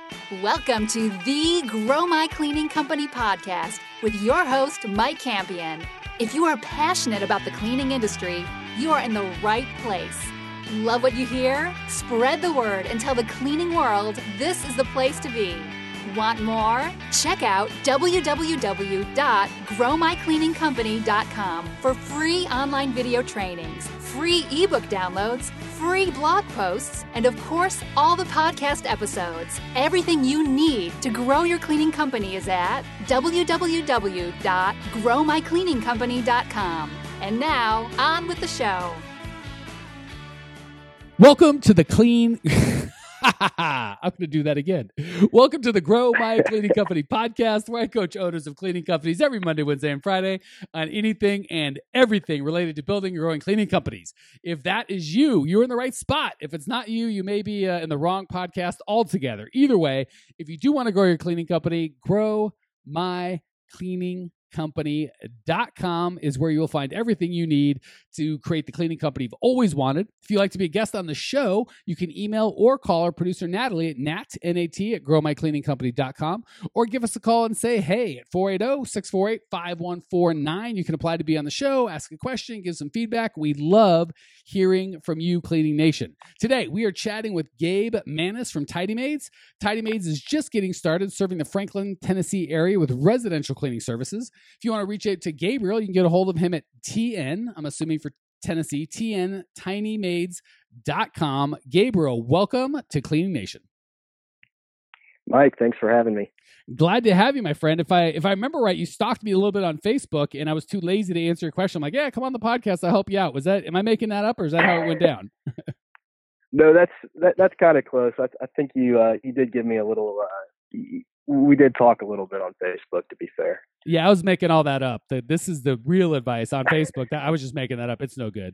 Welcome to the Grow My Cleaning Company podcast with your host, Mike Campion. If you are passionate about the cleaning industry, you are in the right place. Love what you hear? Spread the word and tell the cleaning world this is the place to be. Want more? Check out www.growmycleaningcompany.com for free online video trainings, free ebook downloads, free blog posts, and of course, all the podcast episodes. Everything you need to grow your cleaning company is at www.growmycleaningcompany.com. And now, on with the show. Welcome to the Clean... I'm going to do that again. Welcome to the Grow My Cleaning Company podcast, where I coach owners of cleaning companies every Monday, Wednesday, and Friday on anything and everything related to building and growing cleaning companies. If that is you, you're in the right spot. If it's not you, you may be in the wrong podcast altogether. Either way, if you do want to grow your cleaning company, growmycleaningcompany.com is where you'll find everything you need to create the cleaning company you've always wanted. If you'd like to be a guest on the show, you can email or call our producer Natalie at nat@growmycleaningcompany.com, or give us a call and say hey at 480-648-5149. You can apply to be on the show, ask a question, give some feedback. We love hearing from you, Cleaning Nation. Today, we are chatting with Gabe Manis from Tidy Maids. Tidy Maids is just getting started serving the Franklin, Tennessee area with residential cleaning services. If you want to reach out to Gabriel, you can get a hold of him at TN, I'm assuming for Tennessee, TNTinyMaids.com. Gabriel, welcome to Cleaning Nation. Mike, thanks for having me. Glad to have you, my friend. If I remember right, you stalked me a little bit on Facebook, and I was too lazy to answer your question. I'm like, yeah, come on the podcast, I'll help you out. Am I making that up, or is that how it went down? No, that's kind of close. I think you did give me a little. We did talk a little bit on Facebook, to be fair. Yeah, I was making all that up. This is the real advice on Facebook. I was just making that up. It's no good.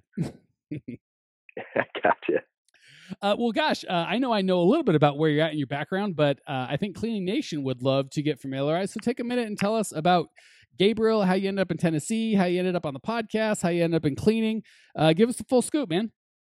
I gotcha. Well, gosh, I know a little bit about where you're at in your background, but I think Cleaning Nation would love to get familiarized. So take a minute and tell us about Gabriel, how you ended up in Tennessee, how you ended up on the podcast, how you ended up in cleaning. Give us the full scoop, man.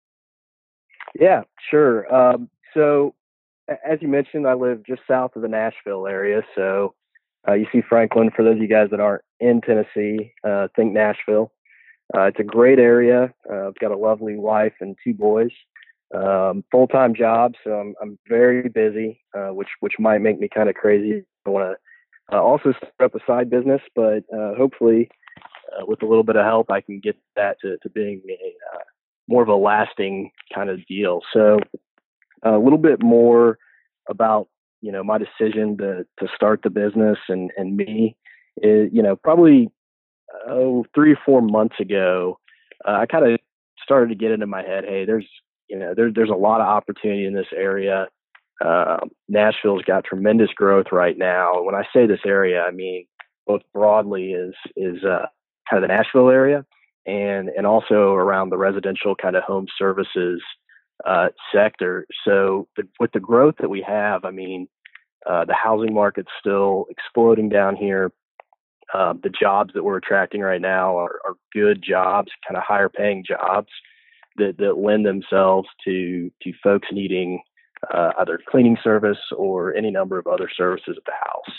Yeah, sure. So as you mentioned, I live just south of the Nashville area. So you see Franklin. For those of you guys that aren't in Tennessee, think Nashville. It's a great area. I've got a lovely wife and two boys. Full-time job, so I'm very busy, which might make me kind of crazy. I want to also start up a side business, but hopefully with a little bit of help, I can get that to being more of a lasting kind of deal. So a little bit more about my decision to start the business and me is, probably 3 or 4 months ago, I kind of started to get into my head, hey, there's a lot of opportunity in this area. Nashville's got tremendous growth right now. When I say this area, I mean both broadly is kind of the Nashville area and also around the residential kind of home services sector. So with the growth that we have, I mean, the housing market's still exploding down here. The jobs that we're attracting right now are good jobs, kind of higher paying jobs that lend themselves to folks needing either cleaning service or any number of other services at the house.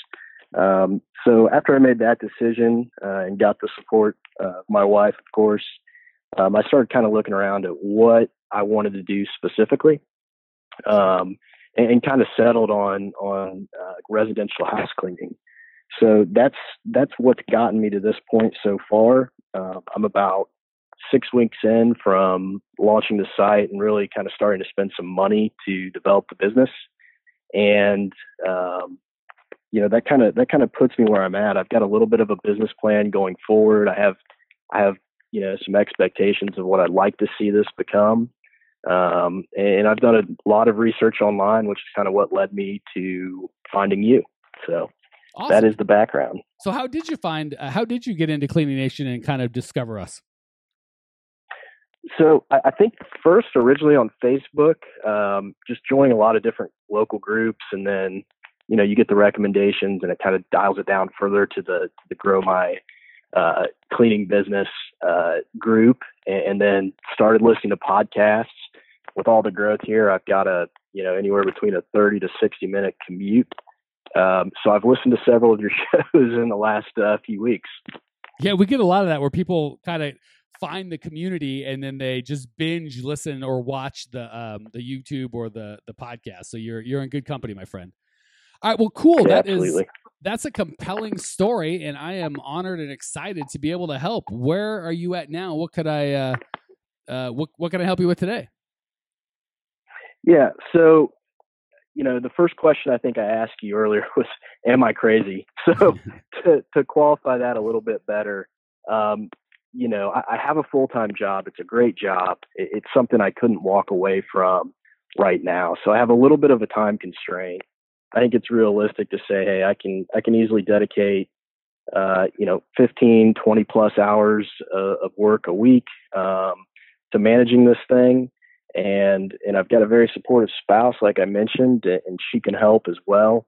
So after I made that decision and got the support of my wife, of course, I started kind of looking around at what I wanted to do specifically, and kind of settled on residential house cleaning. So that's what's gotten me to this point so far. I'm about 6 weeks in from launching the site and really kind of starting to spend some money to develop the business. And, that kind of puts me where I'm at. I've got a little bit of a business plan going forward. I have, some expectations of what I'd like to see this become. And I've done a lot of research online, which is kind of what led me to finding you. So awesome. That is the background. So how did you get into Cleaning Nation and kind of discover us? So I think first originally on Facebook, just joining a lot of different local groups, and then, you get the recommendations and it kind of dials it down further to the Grow My cleaning business group, and then started listening to podcasts. with all the growth here, I've got anywhere between a 30 to 60-minute commute. So I've listened to several of your shows in the last few weeks. Yeah, we get a lot of that where people kind of find the community and then they just binge listen or watch the YouTube or the podcast. So you're in good company, my friend. All right, well, cool. Yeah, absolutely. That's a compelling story, and I am honored and excited to be able to help. Where are you at now? What could I what can I help you with today? Yeah, so the first question I think I asked you earlier was, "Am I crazy?" So to qualify that a little bit better, I have a full-time job. It's a great job. It's something I couldn't walk away from right now. So I have a little bit of a time constraint. I think it's realistic to say, hey, I can easily dedicate, 15, 20 plus hours of work a week to managing this thing. And I've got a very supportive spouse, like I mentioned, and she can help as well.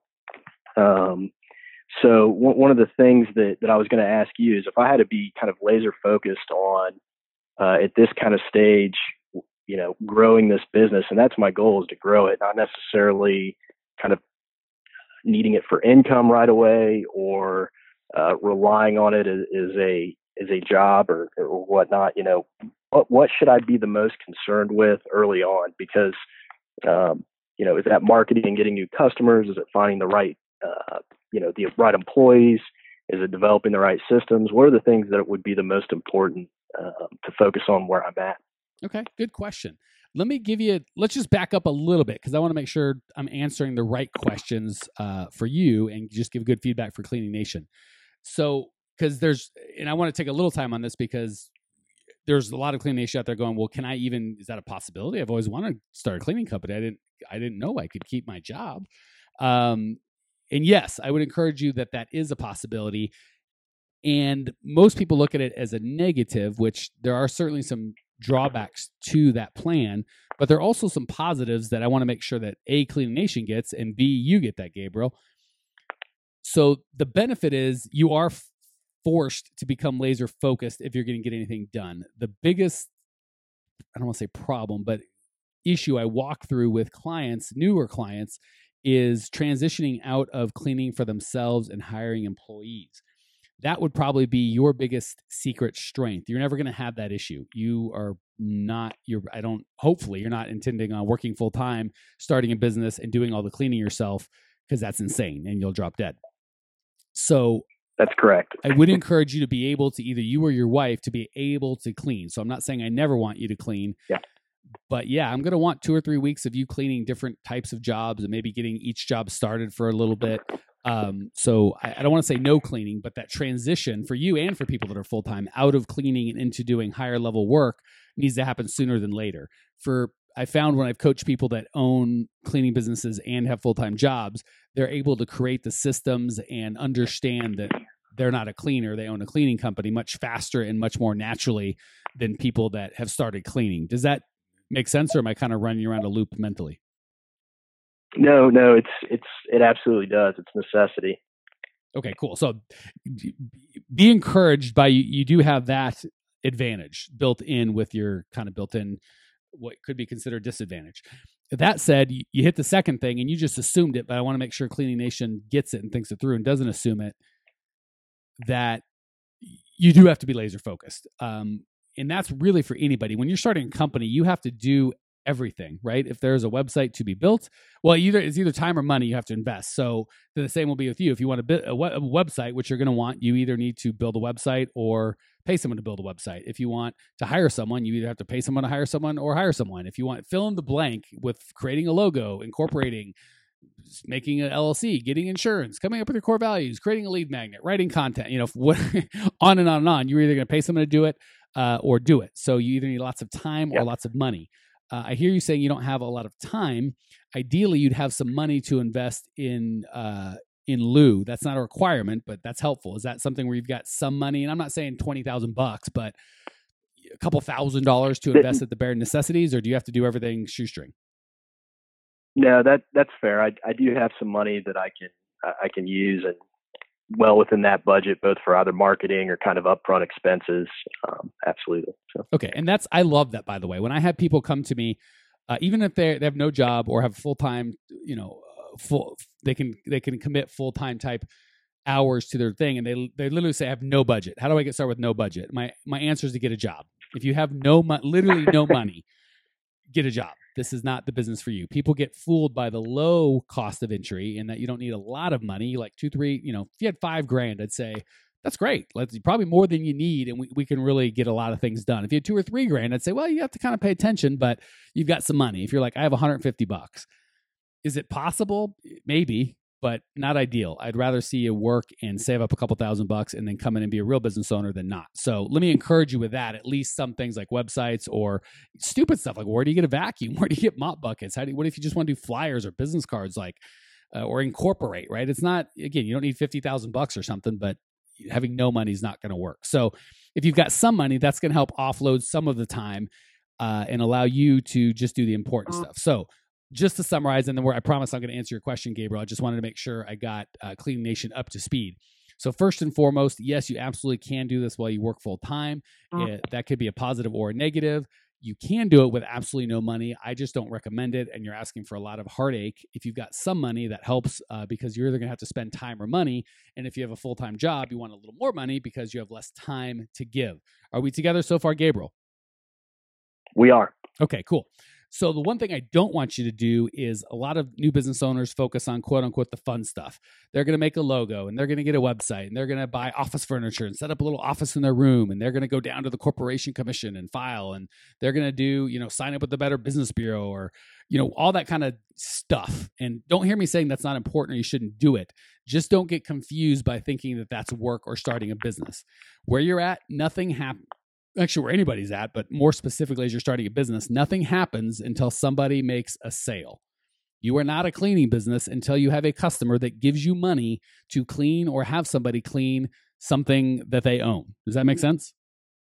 So one of the things that I was going to ask you is if I had to be kind of laser focused on at this kind of stage, growing this business, and that's my goal, is to grow it, not necessarily kind of needing it for income right away or relying on it as a job or whatnot. What should I be the most concerned with early on? Because is that marketing and getting new customers? Is it finding the right the right employees? Is it developing the right systems? What are the things that would be the most important to focus on where I'm at? Okay, good question. Let's just back up a little bit because I want to make sure I'm answering the right questions for you and just give good feedback for Cleaning Nation. So, because I want to take a little time on this because there's a lot of Cleaning Nation out there going, well, is that a possibility? I've always wanted to start a cleaning company. I didn't know I could keep my job. And yes, I would encourage you that is a possibility. And most people look at it as a negative, which there are certainly some drawbacks to that plan, but there are also some positives that I want to make sure that A, Cleaning Nation gets, and B, you get that, Gabriel. So the benefit is you are forced to become laser focused if you're going to get anything done. The biggest, I don't want to say problem, but issue I walk through with clients, newer clients, is transitioning out of cleaning for themselves and hiring employees. That would probably be your biggest secret strength. You're never going to have that issue. Hopefully you're not intending on working full time, starting a business and doing all the cleaning yourself, because that's insane and you'll drop dead. So that's correct. I would encourage you to be able to, either you or your wife, to be able to clean. So I'm not saying I never want you to clean. Yeah. But yeah, I'm going to want 2 or 3 weeks of you cleaning different types of jobs and maybe getting each job started for a little bit. So I don't want to say no cleaning, but that transition for you and for people that are full-time out of cleaning and into doing higher level work needs to happen sooner than later. I found when I've coached people that own cleaning businesses and have full-time jobs, they're able to create the systems and understand that they're not a cleaner. They own a cleaning company much faster and much more naturally than people that have started cleaning. Does that make sense, or am I kind of running you around a loop mentally? No, it absolutely does. It's necessity. Okay, cool. So be encouraged by you do have that advantage built in with your kind of built-in what could be considered disadvantage. That said, you hit the second thing and you just assumed it, but I want to make sure Cleaning Nation gets it and thinks it through and doesn't assume it, that you do have to be laser focused. And that's really for anybody. When you're starting a company, you have to do everything, right? If there's a website to be built, well, it's either time or money you have to invest. So the same will be with you. If you want to build a website, which you're going to want, you either need to build a website or pay someone to build a website. If you want to hire someone, you either have to pay someone to hire someone or hire someone. If you want, fill in the blank with creating a logo, incorporating, making an LLC, getting insurance, coming up with your core values, creating a lead magnet, writing content, on and on and on. You're either going to pay someone to do it or do it. So you either need lots of time or lots of money. I hear you saying you don't have a lot of time. Ideally, you'd have some money to invest in lieu. That's not a requirement, but that's helpful. Is that something where you've got some money? And I'm not saying $20,000, but a couple $1,000 to invest at the bare necessities, or do you have to do everything shoestring? No, that's fair. I do have some money that I can use, and well within that budget, both for either marketing or kind of upfront expenses. Absolutely. So. Okay. And I love that, by the way. When I have people come to me, even if they have no job or have full time, they can commit full time type hours to their thing, and they literally say I have no budget. How do I get started with no budget? My answer is to get a job. If you have literally no money, get a job. This is not the business for you. People get fooled by the low cost of entry and that you don't need a lot of money, like 2, 3, if you had $5,000, I'd say that's great. Probably more than you need. And we can really get a lot of things done. If you had $2,000 or $3,000, I'd say, well, you have to kind of pay attention, but you've got some money. If you're like, I have $150, is it possible? Maybe, but not ideal. I'd rather see you work and save up a couple $1,000 and then come in and be a real business owner than not. So let me encourage you with that. At least some things like websites or stupid stuff like where do you get a vacuum? Where do you get mop buckets? What if you just want to do flyers or business cards, or incorporate? Right? It's not, again, you don't need $50,000 or something, but having no money is not going to work. So if you've got some money, that's going to help offload some of the time and allow you to just do the important stuff. So just to summarize, and then I promise I'm going to answer your question, Gabriel. I just wanted to make sure I got Cleaning Nation up to speed. So first and foremost, yes, you absolutely can do this while you work full time. That could be a positive or a negative. You can do it with absolutely no money. I just don't recommend it, and you're asking for a lot of heartache. If you've got some money, that helps because you're either going to have to spend time or money. And if you have a full-time job, you want a little more money because you have less time to give. Are we together so far, Gabriel? We are. Okay, cool. So the one thing I don't want you to do is a lot of new business owners focus on quote unquote the fun stuff. They're going to make a logo and they're going to get a website and they're going to buy office furniture and set up a little office in their room. And they're going to go down to the corporation commission and file. And they're going to do, sign up with the Better Business Bureau or, all that kind of stuff. And don't hear me saying that's not important or you shouldn't do it. Just don't get confused by thinking that that's work or starting a business. Where you're at, nothing happens. Actually, where anybody's at, but more specifically as you're starting a business, nothing happens until somebody makes a sale. You are not a cleaning business until you have a customer that gives you money to clean or have somebody clean something that they own. Does that make sense?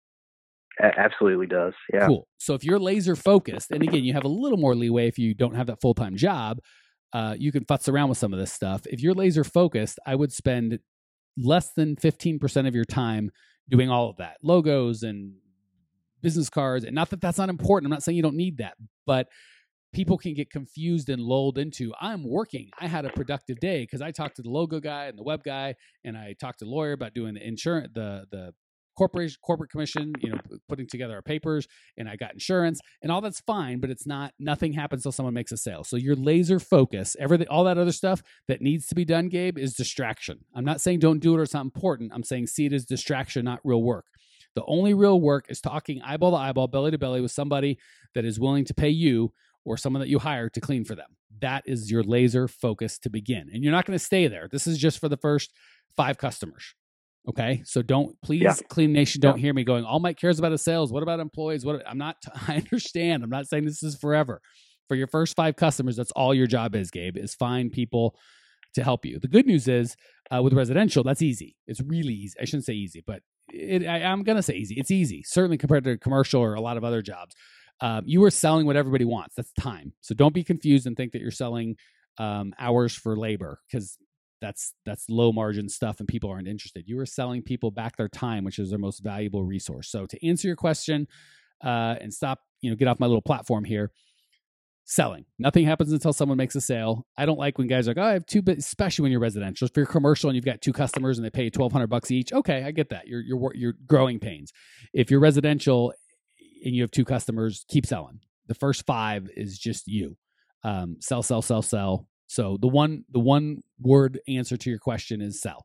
Absolutely does. Yeah. Cool. So if you're laser focused, and again, you have a little more leeway if you don't have that full-time job, you can futz around with some of this stuff. If you're laser focused, I would spend less than 15% of your time doing all of that, logos and business cards. And not that that's not important. I'm not saying you don't need that, but people can get confused and lulled into, I'm working. I had a productive day because I talked to the logo guy and the web guy, and I talked to the lawyer about doing the insurance, the corporate commission, putting together our papers, and I got insurance, and all that's fine, but nothing happens until someone makes a sale. So your laser focus, everything, all that other stuff that needs to be done, Gabe, is distraction. I'm not saying don't do it or it's not important. I'm saying see it as distraction, not real work. The only real work is talking eyeball to eyeball, belly to belly with somebody that is willing to pay you or someone that you hire to clean for them. That is your laser focus to begin. And you're not going to stay there. This is just for the first 5 customers. Okay. So Clean Nation, don't hear me going, all Mike cares about is sales. What about employees? I understand. I'm not saying this is forever. For your first 5 customers, that's all your job is, Gabe, is find people to help you. The good news is with residential, that's easy. It's really easy. I shouldn't say easy, but I'm going to say easy. It's easy, certainly compared to commercial or a lot of other jobs. You are selling what everybody wants. That's time. So don't be confused and think that you're selling hours for labor, because that's low margin stuff and people aren't interested. You are selling people back their time, which is their most valuable resource. So to answer your question and stop, get off my little platform here, selling. Nothing happens until someone makes a sale. I don't like when guys are like, oh, I have 2, especially when you're residential. If you're commercial and you've got 2 customers and they pay you $1,200 each, okay, I get that. You're growing pains. If you're residential and you have 2 customers, keep selling. The first 5 is just you. Sell, sell, sell, sell. So the one word answer to your question is sell.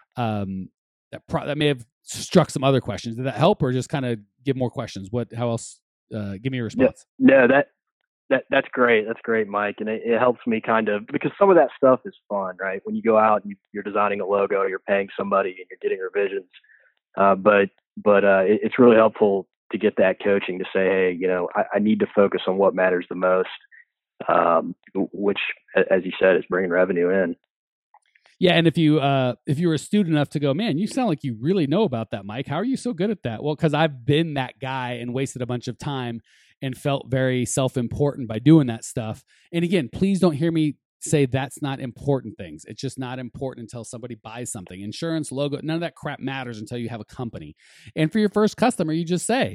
That may have struck some other questions. Did that help, or just kind of give more questions? How else? Give me a response. No, that's great. That's great, Mike. And it helps me kind of, because some of that stuff is fun, right? When you go out and you're designing a logo, you're paying somebody and you're getting revisions. But it's really helpful to get that coaching to say, hey, I need to focus on what matters the most. Which, as you said, is bringing revenue in. Yeah, and if you were astute enough to go, man, you sound like you really know about that, Mike. How are you so good at that? Well, because I've been that guy and wasted a bunch of time and felt very self-important by doing that stuff. And again, please don't hear me say that's not important things. It's just not important until somebody buys something. Insurance, logo, none of that crap matters until you have a company. And for your first customer, you just say,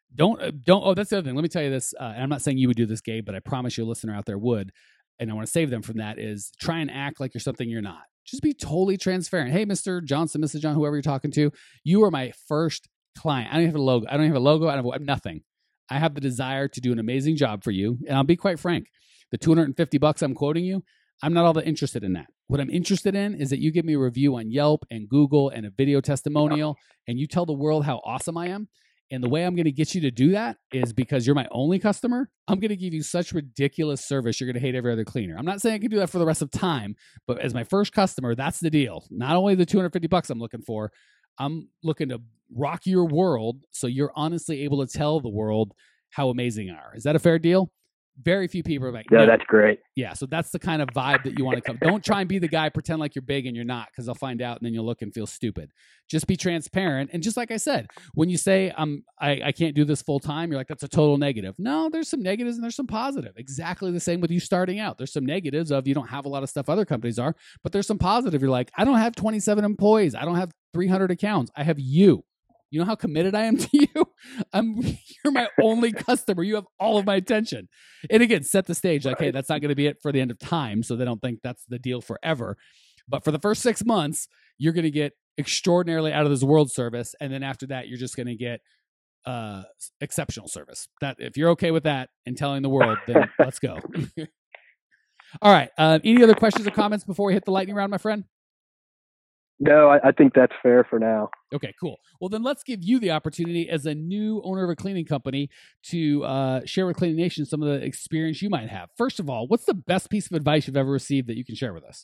Oh, that's the other thing. Let me tell you this. And I'm not saying you would do this, Gabe, but I promise you a listener out there would. And I want to save them from that is try and act like you're something you're not. Just be totally transparent. Hey, Mr. Johnson, Mrs. John, whoever you're talking to, you are my first client. I don't have a logo. I don't have nothing. I have the desire to do an amazing job for you. And I'll be quite frank. The $250 I'm quoting you, I'm not all that interested in that. What I'm interested in is that you give me a review on Yelp and Google and a video testimonial, and you tell the world how awesome I am. And the way I'm going to get you to do that is because you're my only customer. I'm going to give you such ridiculous service. You're going to hate every other cleaner. I'm not saying I can do that for the rest of time, but as my first customer, that's the deal. Not only the $250 I'm looking for, I'm looking to rock your world so you're honestly able to tell the world how amazing you are. Is that a fair deal? Very few people are like, no, that's great. Yeah, so that's the kind of vibe that you want to come. Don't try and be the guy, pretend like you're big and you're not, because they'll find out and then you'll look and feel stupid. Just be transparent. And just like I said, when you say, I can't do this full time, you're like, that's a total negative. No, there's some negatives and there's some positive. Exactly the same with you starting out. There's some negatives of you don't have a lot of stuff other companies are, but there's some positive. You're like, I don't have 27 employees. I don't have 300 accounts. I have you. You know how committed I am to you? You're my only customer. You have all of my attention. And again, set the stage. Like, hey, that's not going to be it for the end of time. So they don't think that's the deal forever. But for the first 6 months, you're going to get extraordinarily out of this world service. And then after that, you're just going to get exceptional service. That if you're okay with that and telling the world, then let's go. All right. Any other questions or comments before we hit the lightning round, my friend? No, I think that's fair for now. Okay, cool. Well, then let's give you the opportunity as a new owner of a cleaning company to share with Cleaning Nation some of the experience you might have. First of all, what's the best piece of advice you've ever received that you can share with us?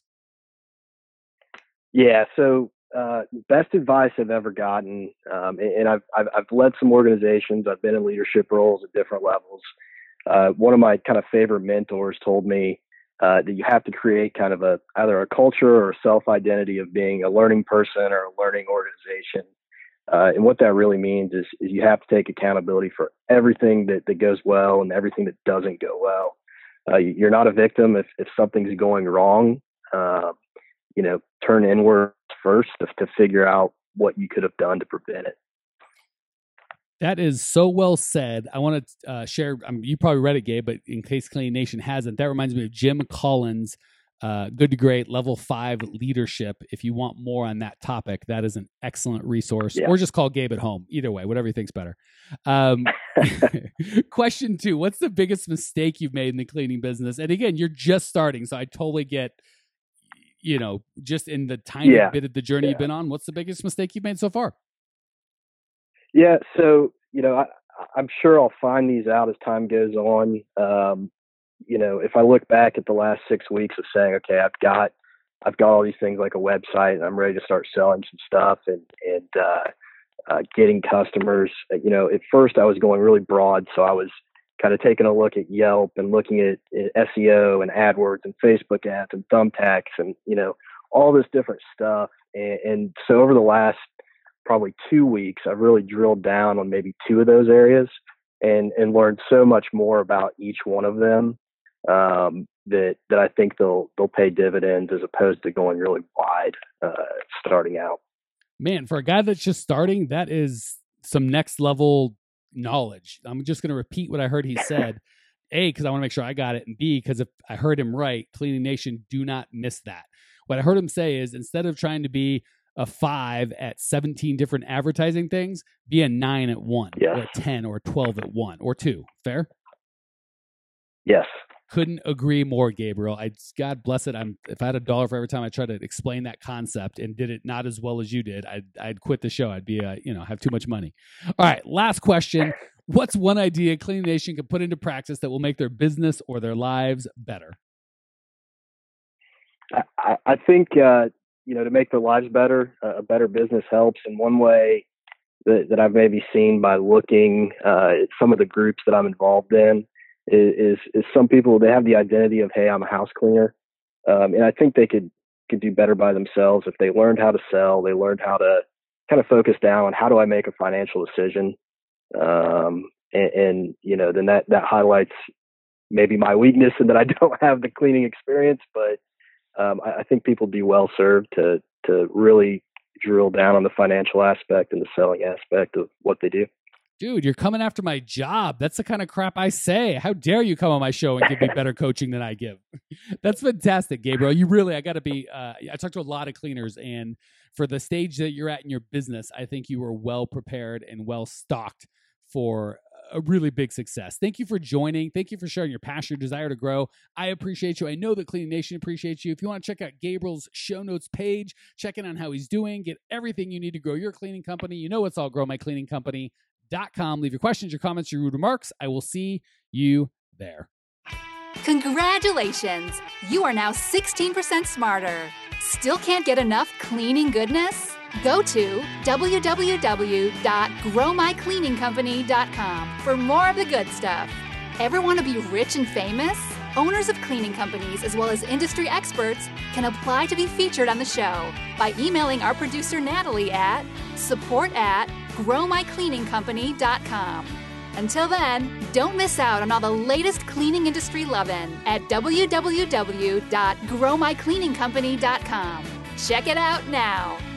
Yeah, so best advice I've ever gotten, and I've led some organizations. I've been in leadership roles at different levels. One of my kind of favorite mentors told me that you have to create kind of either a culture or a self-identity of being a learning person or a learning organization. And what that really means is you have to take accountability for everything that goes well and everything that doesn't go well. You're not a victim if something's going wrong. Turn inward first to figure out what you could have done to prevent it. That is so well said. I want to share, you probably read it, Gabe, but in case Cleaning Nation hasn't, that reminds me of Jim Collins' Good to Great Level 5 Leadership. If you want more on that topic, that is an excellent resource. Yeah. Or just call Gabe at home. Either way, whatever you think's better. Question 2, what's the biggest mistake you've made in the cleaning business? And again, you're just starting, so I totally get, just in the tiny bit of the journey you've been on, what's the biggest mistake you've made so far? Yeah, so I'm sure I'll find these out as time goes on. If I look back at the last 6 weeks of saying, okay, I've got all these things like a website, and I'm ready to start selling some stuff and getting customers. At first I was going really broad, so I was kind of taking a look at Yelp and looking at SEO and AdWords and Facebook ads and thumbtacks and all this different stuff. And so over the last probably 2 weeks, I've really drilled down on maybe 2 of those areas and learned so much more about each one of them that I think they'll pay dividends as opposed to going really wide starting out. Man, for a guy that's just starting, that is some next level knowledge. I'm just going to repeat what I heard he said. A, because I want to make sure I got it, and B, because if I heard him right, Cleaning Nation, do not miss that. What I heard him say is instead of trying to be a 5 at 17 different advertising things, be a 9 at 1, or a 10 or 12 at 1 or 2. Fair? Yes. Couldn't agree more, Gabriel. God bless it. If I had $1 for every time I tried to explain that concept and did it not as well as you did, I'd quit the show. I'd be have too much money. All right, last question. What's one idea Cleaning Nation can put into practice that will make their business or their lives better? I think to make their lives better, a better business helps. And one way that I've maybe seen by looking at some of the groups that I'm involved in is some people, they have the identity of, hey, I'm a house cleaner. And I think they could do better by themselves if they learned how to sell, they learned how to kind of focus down on how do I make a financial decision. Then that highlights maybe my weakness and that I don't have the cleaning experience, but I think people do well served to really drill down on the financial aspect and the selling aspect of what they do. Dude, you're coming after my job. That's the kind of crap I say. How dare you come on my show and give me better coaching than I give? That's fantastic, Gabriel. You really, I got to be, I talked to a lot of cleaners, and for the stage that you're at in your business, I think you were well prepared and well stocked for a really big success. Thank you for joining. Thank you for sharing your passion, your desire to grow. I appreciate you. I know the Cleaning Nation appreciates you. If you want to check out Gabriel's show notes page, check in on how he's doing, get everything you need to grow your cleaning company. You know it's all growmycleaningcompany.com. Leave your questions, your comments, your rude remarks. I will see you there. Congratulations! You are now 16% smarter. Still can't get enough cleaning goodness? Go to www.growmycleaningcompany.com for more of the good stuff. Ever want to be rich and famous? Owners of cleaning companies, as well as industry experts, can apply to be featured on the show by emailing our producer Natalie at support@growmycleaningcompany.com. Until then, don't miss out on all the latest cleaning industry lovin' at www.growmycleaningcompany.com. Check it out now.